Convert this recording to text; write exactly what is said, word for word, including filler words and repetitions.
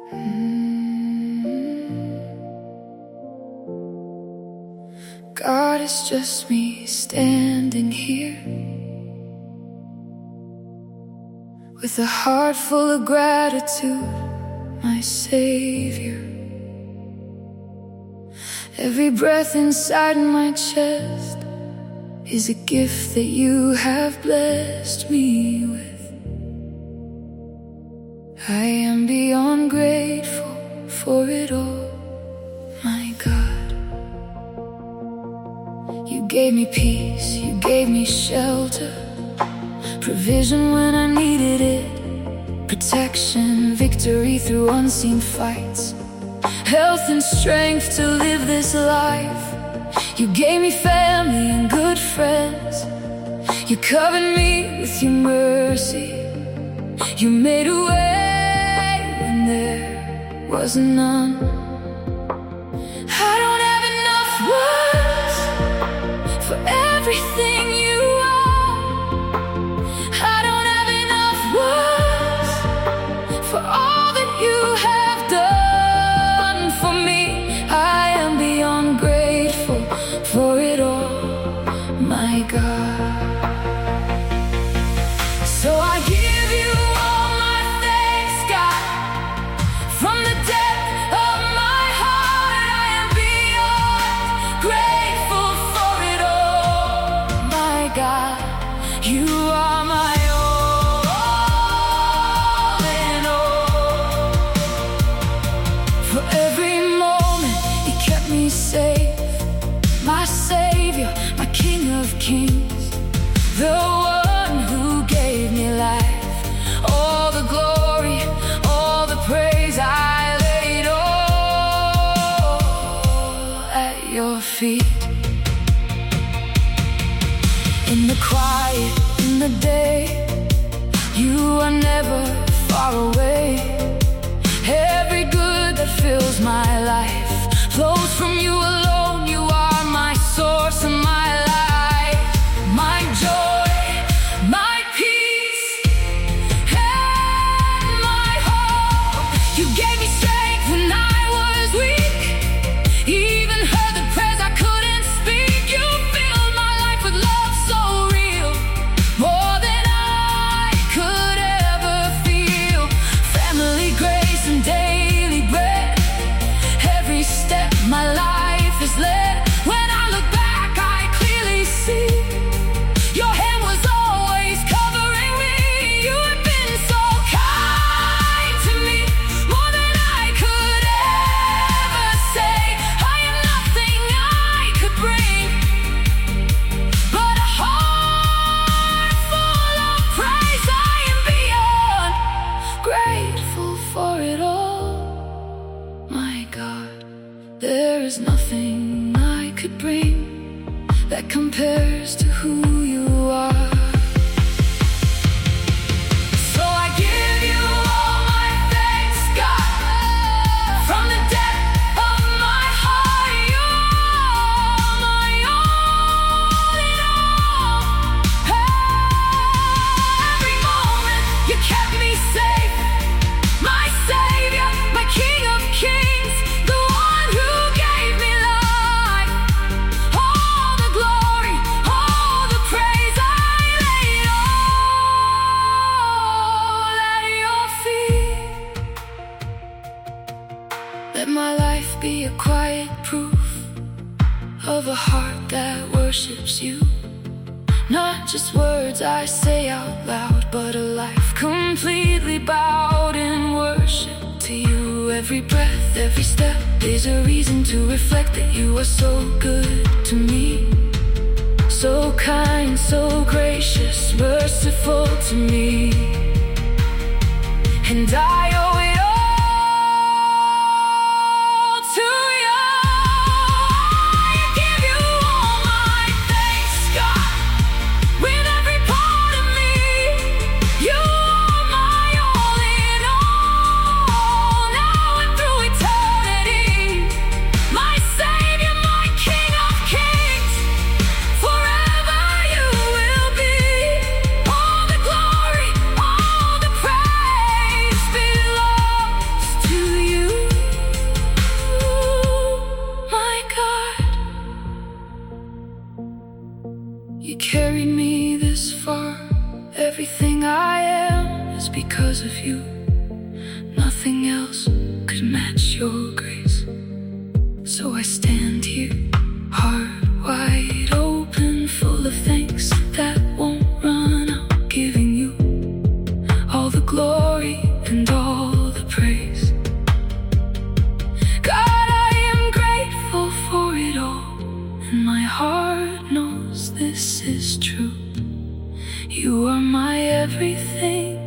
God, it's just me standing here with a heart full of gratitude, my Savior. Every breath inside my chest is a gift that you have blessed me with. I am beyond grateful for it all, my God. You gave me peace, you gave me shelter, provision when I needed it, protection, victory through unseen fights, health and strength to live this life. You gave me family and good friends. You covered me with your mercy. You made a way when there was none. I don't have enough words for everything you are. I don't have enough words for all that you have done for me. I am beyond grateful for it all, my God. So I give you all my thanks, God. From the depth of my heart, I am beyond grateful for it all, my God. You are my all in all. For every moment you kept me safe, my Savior, my King of Kings, the one who gave me life. All the glory, all the praise, I lay it all at your feet. In the quiet, in the day, you are never far away. Every good that fills my life flows from you alone. You are my source and my life, my joy, my peace, and my hope. You gave me strength when I was weak, even heard the prayers I couldn't speak. You filled my life with love so real, more than I could ever feel. Family, grace, and daily bread, every step my life is led. When I look back, I clearly see your hand was always covering me. You have been so kind to me, more than I could ever say. I am nothing I could bring, but a heart full of praise. I am beyond grateful for it all, my God. There is nothing I could bring that compares to who you are. So I give you all my thanks, God. From the depth of my heart, you are my all in all. Every moment you kept me safe, my Savior, my King of Kings, the one who gave me life. All the glory, all the praise, I lay it all at your feet. Let my life be a quiet proof of a heart that worships you. Not just words I say out loud, but a life completely bowed in worship to you. Every breath, every step is a reason to reflect that you are so good to me. So kind, so gracious, merciful to me. And I owe it all to you. I give you all my thanks, God. With every part of me, you are my all in all. Now and through eternity, my Savior, my King of Kings, forever you will be. All the glory, all the praise belongs carried me this far. Everything I am is because of you. Nothing else could match your grace. So I stand here, heart wide open, full of thanks that won't run out, giving you all the glory and all the praise. God, I am grateful for it all, and my heart knows this is true. You are my everything,